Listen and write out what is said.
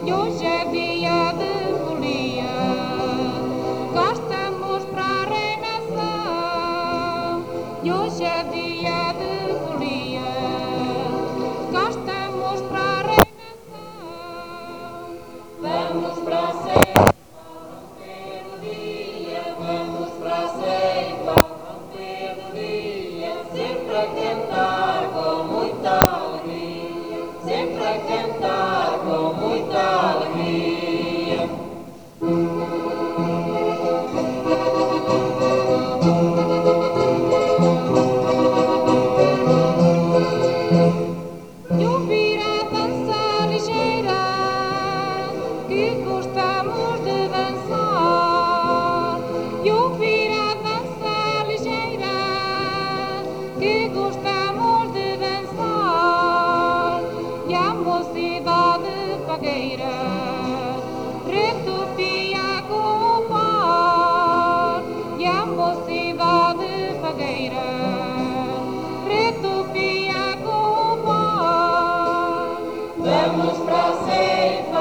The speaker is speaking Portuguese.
E hoje é dia de folia, cá estamos para a reinação. E hoje é dia de folia, cá estamos para a reinação. Vamos para a ceifa, romper o dia, vamos para a ceifa, romper o dia, sempre a cantar com muita alegria, sempre a cantar com muita alegria. E ouvir a dança ligeira, que gostamos de dançar. E ouvir a dança ligeira, que gostamos de dançar. E a mocidade fagueira retopia com o par. E a mocidade fagueira retopia com o par. Vamos para a ceifa,